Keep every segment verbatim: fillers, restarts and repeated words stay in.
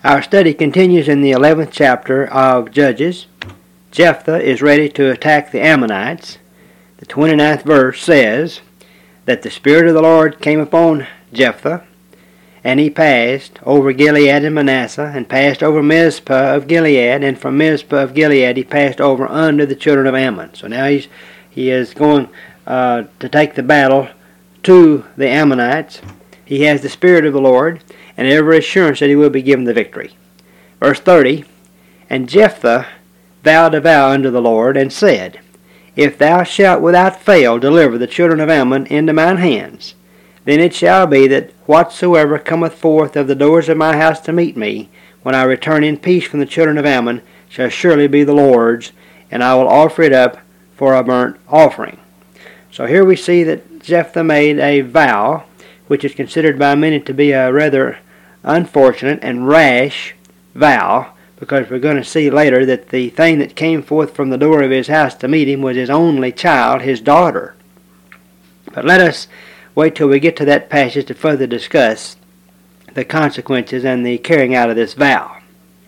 Our study continues in the eleventh chapter of Judges. Jephthah is ready to attack the Ammonites. The twenty-ninth verse says that the Spirit of the Lord came upon Jephthah, and he passed over Gilead and Manasseh, and passed over Mizpah of Gilead, and from Mizpah of Gilead he passed over unto the children of Ammon. So now he's, he is going uh, to take the battle to the Ammonites. He has the Spirit of the Lord, and every assurance that he will be given the victory. Verse thirty, And Jephthah vowed a vow unto the Lord, and said, If thou shalt without fail deliver the children of Ammon into mine hands, then it shall be that whatsoever cometh forth of the doors of my house to meet me, when I return in peace from the children of Ammon, shall surely be the Lord's, and I will offer it up for a burnt offering. So here we see that Jephthah made a vow, which is considered by many to be a rather unfortunate and rash vow, because we're going to see later that the thing that came forth from the door of his house to meet him was his only child, his daughter. But let us wait till we get to that passage to further discuss the consequences and the carrying out of this vow.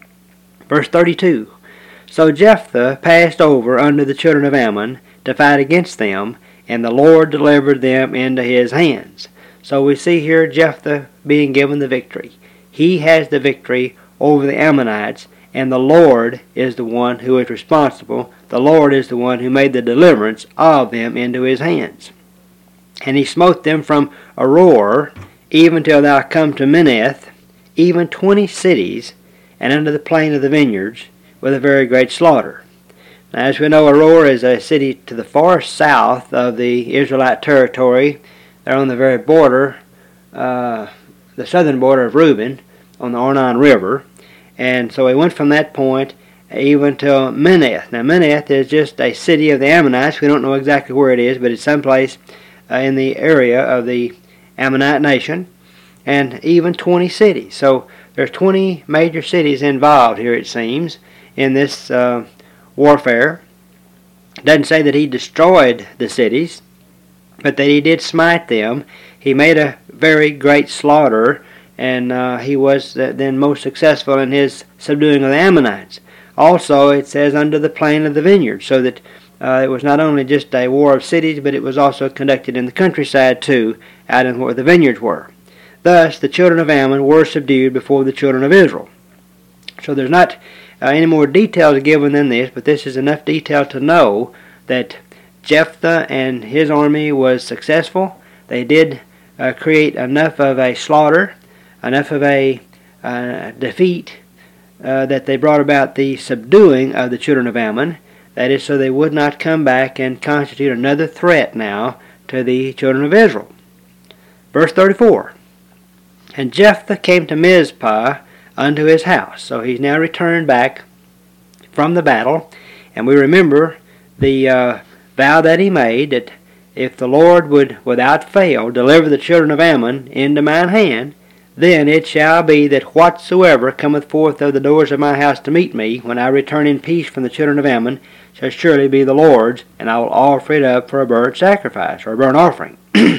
Verse thirty-two, So Jephthah passed over unto the children of Ammon to fight against them, and the Lord delivered them into his hands. So we see here Jephthah being given the victory. He has the victory over the Ammonites, and the Lord is the one who is responsible. The Lord is the one who made the deliverance of them into his hands. And he smote them from Aroer, even till thou come to Minnith, even twenty cities, and unto the plain of the vineyards, with a very great slaughter. Now, as we know, Aroer is a city to the far south of the Israelite territory. They're on the very border, uh, the southern border of Reuben, on the Arnon River. And so he went from that point even to Minnith. Now, Minnith is just a city of the Ammonites. We don't know exactly where it is, but it's someplace uh, in the area of the Ammonite nation, and even twenty cities. So there's twenty major cities involved here, it seems, in this uh, warfare. It doesn't say that he destroyed the cities, but that he did smite them. He made a very great slaughter, and uh, he was uh, then most successful in his subduing of the Ammonites. Also, it says under the plain of the vineyard, so that uh, it was not only just a war of cities, but it was also conducted in the countryside too, out in where the vineyards were. Thus, the children of Ammon were subdued before the children of Israel. So there's not uh, any more details given than this, but this is enough detail to know that Jephthah and his army was successful. They did uh, create enough of a slaughter, enough of a uh, defeat, uh, that they brought about the subduing of the children of Ammon. That is, so they would not come back and constitute another threat now to the children of Israel. Verse thirty-four, And Jephthah came to Mizpah unto his house. So he's now returned back from the battle, and we remember the uh, vow that he made, that if the Lord would without fail deliver the children of Ammon into mine hand, then it shall be that whatsoever cometh forth of the doors of my house to meet me, when I return in peace from the children of Ammon, shall surely be the Lord's, and I will offer it up for a burnt sacrifice, or a burnt offering.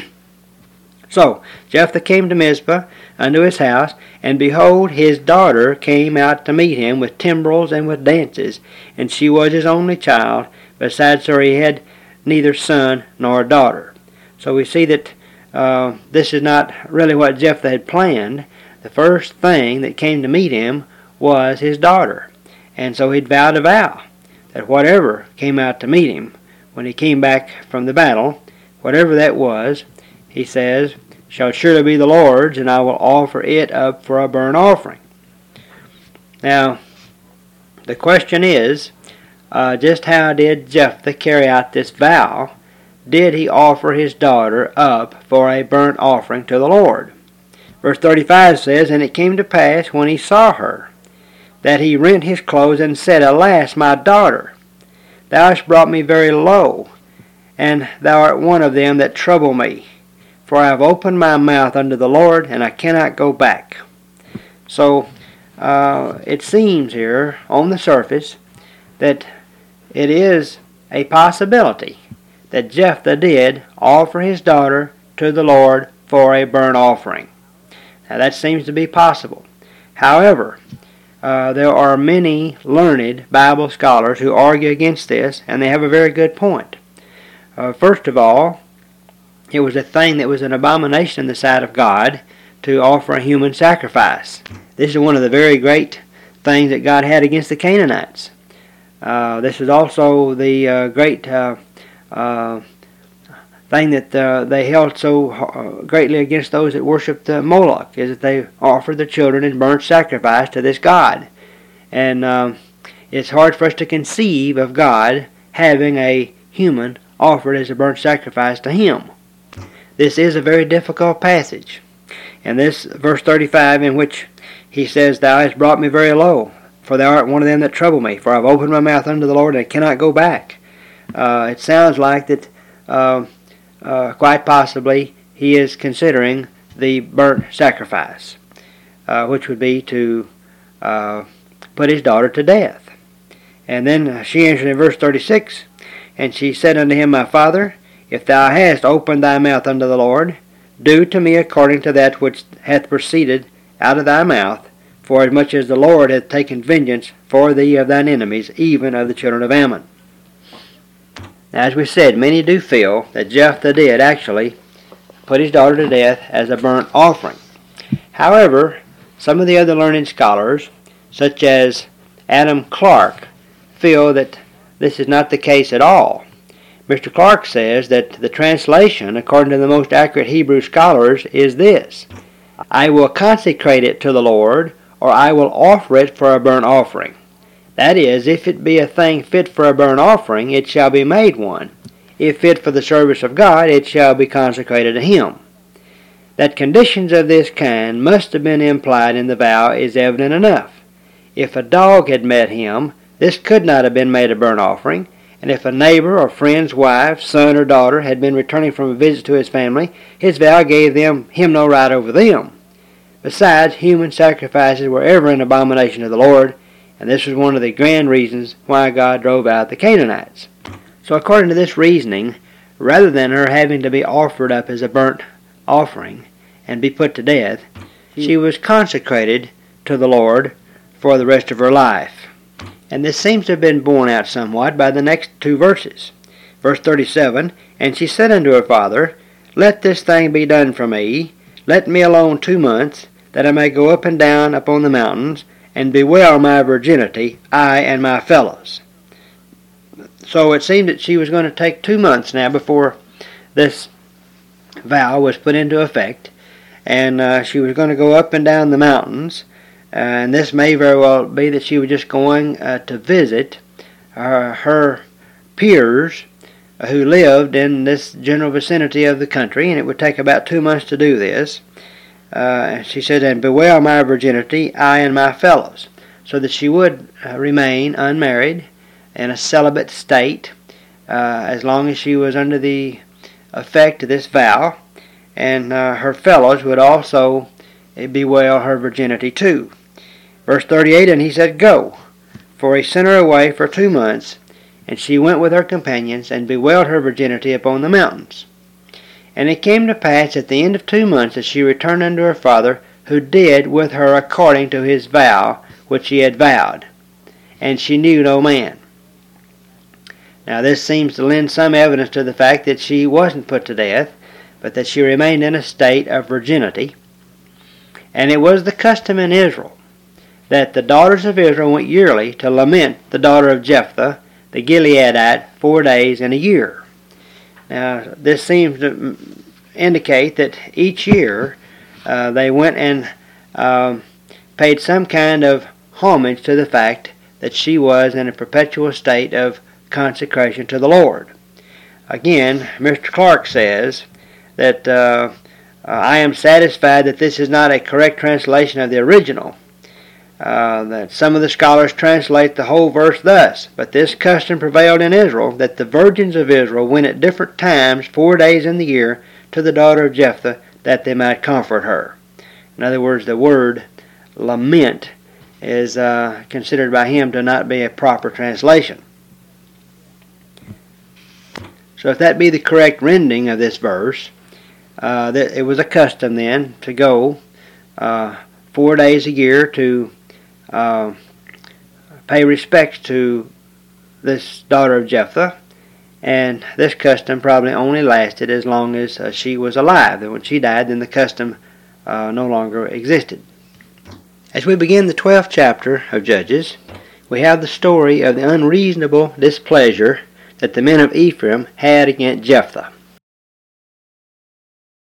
So Jephthah came to Mizpah unto his house, and behold, his daughter came out to meet him with timbrels and with dances, and she was his only child. Besides her he had neither son nor daughter. So we see that uh, this is not really what Jephthah had planned. The first thing that came to meet him was his daughter. And so he'd vowed a vow that whatever came out to meet him when he came back from the battle, whatever that was, he says, shall surely be the Lord's, and I will offer it up for a burnt offering. Now, the question is, uh, just how did Jephthah carry out this vow? Did he offer his daughter up for a burnt offering to the Lord? Verse thirty-five says, And it came to pass, when he saw her, that he rent his clothes, and said, Alas, my daughter, thou hast brought me very low, and thou art one of them that trouble me. For I have opened my mouth unto the Lord, and I cannot go back. So, uh, it seems here, on the surface, that it is a possibility that Jephthah did offer his daughter to the Lord for a burnt offering. Now that seems to be possible. However, Uh, there are many learned Bible scholars who argue against this, and they have a very good point. Uh, first of all, it was a thing that was an abomination in the sight of God to offer a human sacrifice. This is one of the very great things that God had against the Canaanites. Uh, this is also the uh, great uh, uh, thing that uh, they held so uh, greatly against those that worshipped uh, Moloch, is that they offered their children in burnt sacrifice to this god. And uh, it's hard for us to conceive of God having a human offered as a burnt sacrifice to him. This is a very difficult passage. And this verse thirty-five, in which he says, "Thou hast brought me very low, for thou art one of them that trouble me, for I have opened my mouth unto the Lord, and I cannot go back." Uh, it sounds like that uh, uh, quite possibly he is considering the burnt sacrifice, uh, which would be to uh, put his daughter to death. And then she answered in verse thirty-six, "And she said unto him, My father, if thou hast opened thy mouth unto the Lord, do to me according to that which hath proceeded out of thy mouth, for as much as the Lord hath taken vengeance for thee of thine enemies, even of the children of Ammon." Now, as we said, many do feel that Jephthah did actually put his daughter to death as a burnt offering. However, some of the other learned scholars, such as Adam Clarke, feel that this is not the case at all. Mister Clarke says that the translation, according to the most accurate Hebrew scholars, is this: "I will consecrate it to the Lord, or I will offer it for a burnt offering. That is, if it be a thing fit for a burnt offering, it shall be made one. If fit for the service of God, it shall be consecrated to him." That conditions of this kind must have been implied in the vow is evident enough. If a dog had met him, this could not have been made a burnt offering, and if a neighbor or friend's wife, son, or daughter had been returning from a visit to his family, his vow gave them him no right over them. Besides, human sacrifices were ever an abomination to the Lord, and this was one of the grand reasons why God drove out the Canaanites. So according to this reasoning, rather than her having to be offered up as a burnt offering and be put to death, she was consecrated to the Lord for the rest of her life. And this seems to have been borne out somewhat by the next two verses. Verse thirty-seven, "And she said unto her father, Let this thing be done for me. Let me alone two months, that I may go up and down upon the mountains, and bewail my virginity, I and my fellows." So it seemed that she was going to take two months now before this vow was put into effect, and uh, she was going to go up and down the mountains, uh, and this may very well be that she was just going uh, to visit uh, her peers uh, who lived in this general vicinity of the country, and it would take about two months to do this. Uh, she said, "And bewail my virginity, I and my fellows," so that she would uh, remain unmarried in a celibate state uh, as long as she was under the effect of this vow, and uh, her fellows would also bewail her virginity too. Verse thirty-eight, "And he said, Go, for he sent her away for two months, and she went with her companions, and bewailed her virginity upon the mountains. And it came to pass at the end of two months that she returned unto her father, who did with her according to his vow which he had vowed. And she knew no man." Now this seems to lend some evidence to the fact that she wasn't put to death, but that she remained in a state of virginity. And it was the custom in Israel that the daughters of Israel went yearly to lament the daughter of Jephthah, the Gileadite, four days in a year. Now, this seems to indicate that each year uh, they went and um, paid some kind of homage to the fact that she was in a perpetual state of consecration to the Lord. Again, Mister Clarke says that uh, uh, I am satisfied that this is not a correct translation of the original. Uh, that some of the scholars translate the whole verse thus: "But this custom prevailed in Israel, that the virgins of Israel went at different times, four days in the year, to the daughter of Jephthah, that they might comfort her." In other words, the word lament is uh, considered by him to not be a proper translation. So if that be the correct rendering of this verse, uh, that it was a custom then to go uh, four days a year to uh, pay respects to this daughter of Jephthah, and this custom probably only lasted as long as uh, she was alive. And when she died, then the custom uh, no longer existed. As we begin the twelfth chapter of Judges, we have the story of the unreasonable displeasure that the men of Ephraim had against Jephthah.